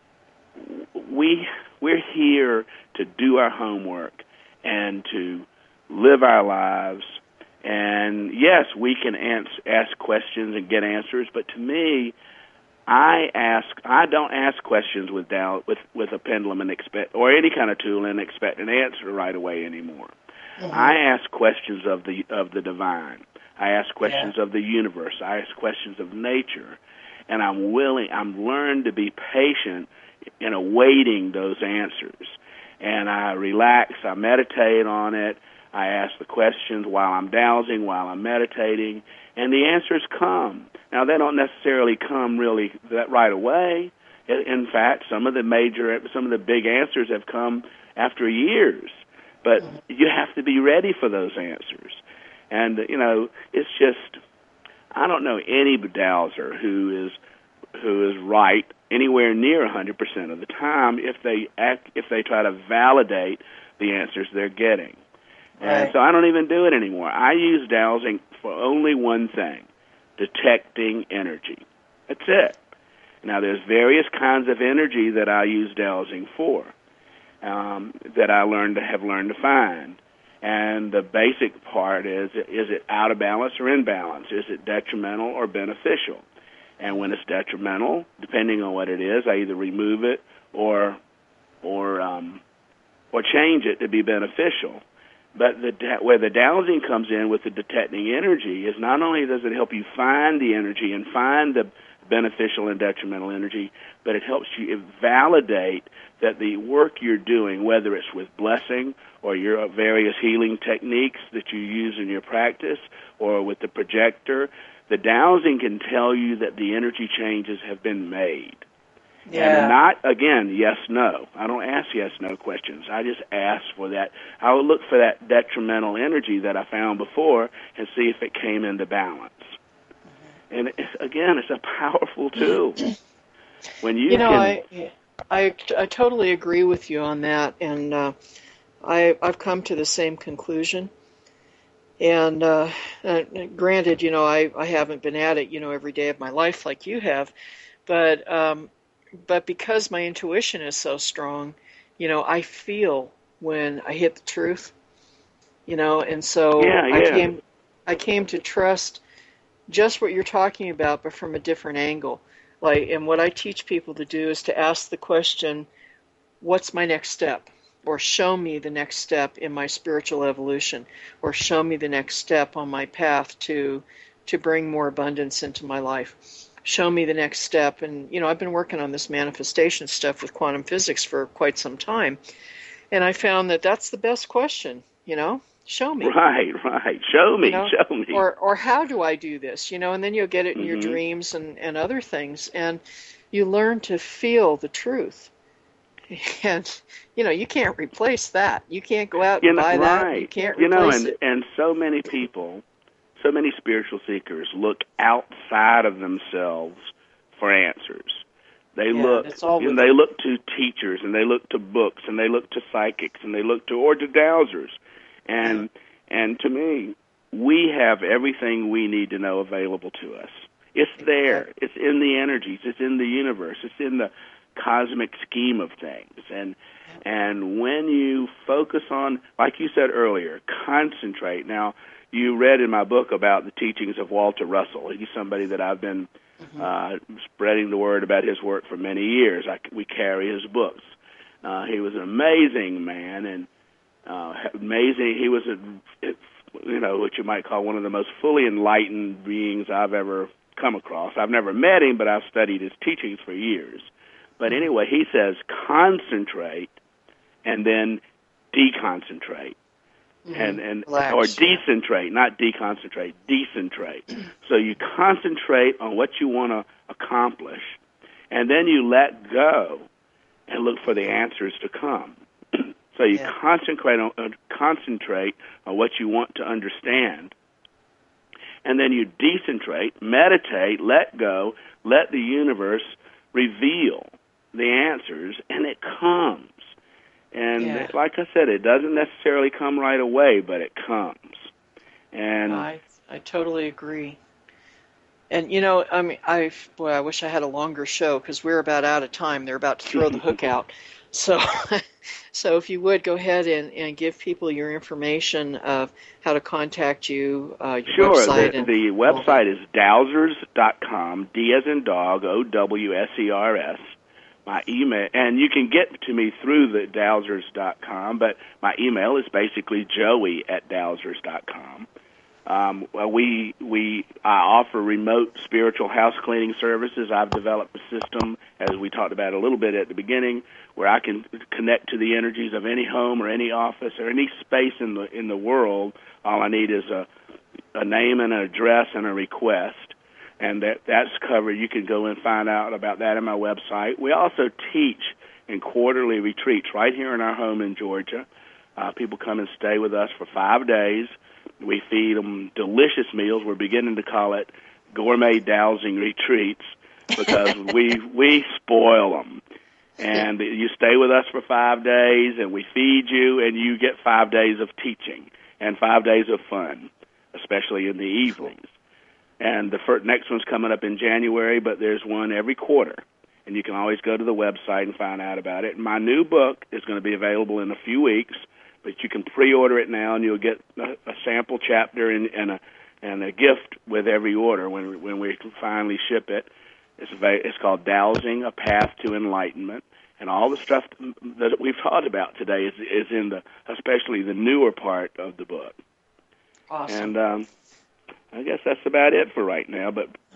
we're here to do our homework and to live our lives. And yes, we can ask questions and get answers, but to me, I don't ask questions with a pendulum and expect, or any kind of tool, and expect an answer right away anymore. Mm-hmm. I ask questions of the divine. I ask questions of the universe. I ask questions of nature, and I'm learned to be patient in awaiting those answers. And I relax. I meditate on it. I ask the questions while I'm dowsing, while I'm meditating, and the answers come. Now, they don't necessarily come really that right away. In fact, some of the big answers have come after years. But you have to be ready for those answers. And, it's just, I don't know any dowser who is right anywhere near 100% of the time if they try to validate the answers they're getting. Right. And so I don't even do it anymore. I use dowsing for only one thing, detecting energy. That's it. Now, there's various kinds of energy that I use dowsing for, that I have learned to find. And the basic part is it out of balance or in balance? Is it detrimental or beneficial? And when it's detrimental, depending on what it is, I either remove it or change it to be beneficial. But where the dowsing comes in with the detecting energy is not only does it help you find the energy and find the beneficial and detrimental energy, but it helps you validate that the work you're doing, whether it's with blessing or your various healing techniques that you use in your practice or with the projector, the dowsing can tell you that the energy changes have been made. Yeah. And not, again, yes, no. I don't ask yes, no questions. I just ask for that. I will look for that detrimental energy that I found before and see if it came into balance. And it's a powerful tool. When you I totally agree with you on that, and I've come to the same conclusion. And granted, I haven't been at it, every day of my life like you have, but because my intuition is so strong, I feel when I hit the truth, and so I came to trust just what you're talking about, but from a different angle. And what I teach people to do is to ask the question, what's my next step? Or show me the next step in my spiritual evolution, or show me the next step on my path to bring more abundance into my life. Show me the next step. And, I've been working on this manifestation stuff with quantum physics for quite some time. And I found that that's the best question, show me. Right. Show me, show me. Or how do I do this, and then you'll get it in your dreams and other things. And you learn to feel the truth. And, you can't replace that. You can't go out and buy that. You can't replace it. And so many people, so many spiritual seekers look outside of themselves for answers. They look to teachers, and they look to books, and they look to psychics, and they look to dowsers. And to me, we have everything we need to know available to us. It's there. It's in the energies. It's in the universe. It's in the cosmic scheme of things. And when you focus on, like you said earlier, concentrate. Now, you read in my book about the teachings of Walter Russell. He's somebody that I've been spreading the word about his work for many years. We carry his books. He was an amazing man, and amazing. He was what you might call one of the most fully enlightened beings I've ever come across. I've never met him, but I've studied his teachings for years. But anyway, he says concentrate and then deconcentrate. Or decentrate, not deconcentrate, decentrate. So you concentrate on what you want to accomplish, and then you let go and look for the answers to come. So you concentrate on what you want to understand, and then you decentrate, meditate, let go, let the universe reveal the answers, and it comes. And like I said, it doesn't necessarily come right away, but it comes. And I totally agree. And, I wish I had a longer show because we're about out of time. They're about to throw the hook out. So if you would, go ahead and give people your information of how to contact you, your website. Sure. The website is dowsers.com, D as in dog, OWSERS. My email, and you can get to me through the dowsers.com, but my email is basically joey@dowsers.com. I offer remote spiritual house cleaning services. I've developed a system, as we talked about a little bit at the beginning, where I can connect to the energies of any home or any office or any space in the world. All I need is a name and an address and a request. And that's covered. You can go and find out about that on my website. We also teach in quarterly retreats right here in our home in Georgia. People come and stay with us for 5 days. We feed them delicious meals. We're beginning to call it gourmet dowsing retreats because we spoil them. And you stay with us for 5 days, and we feed you, and you get 5 days of teaching and 5 days of fun, especially in the evenings. And the next one's coming up in January, but there's one every quarter. And you can always go to the website and find out about it. My new book is going to be available in a few weeks, but you can pre-order it now, and you'll get a sample chapter and a gift with every order when we finally ship it. It's called Dowsing, A Path to Enlightenment. And all the stuff that we've talked about today is in especially the newer part of the book. Awesome. And I guess that's about it for right now. But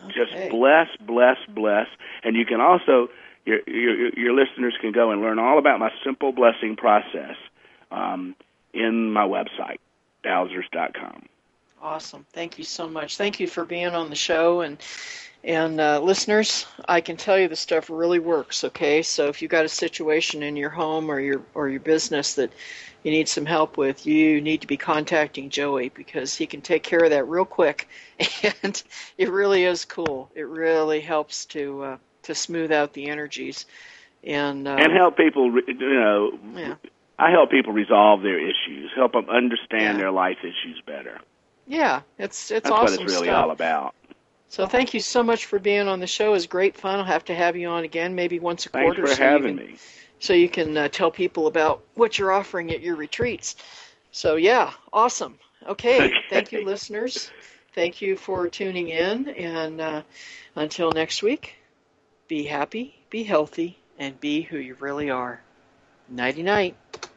Just bless, bless, bless. And you can also, your listeners can go and learn all about my simple blessing process in my website, dowsers.com. Awesome. Thank you so much. Thank you for being on the show. And listeners, I can tell you this stuff really works, okay? So if you've got a situation in your home or your business that you need some help with, you need to be contacting Joey, because he can take care of that real quick. And it really is cool. It really helps to smooth out the energies. And help people, I help people resolve their issues, help them understand their life issues better. Yeah, it's That's awesome what it's really stuff. all about. So thank you so much for being on the show. It was great fun. I'll have to have you on again, maybe once a quarter. Thanks for having me. So you can tell people about what you're offering at your retreats. So yeah, awesome. Okay. Thank you, listeners. Thank you for tuning in. And until next week, be happy, be healthy, and be who you really are. Nighty-night.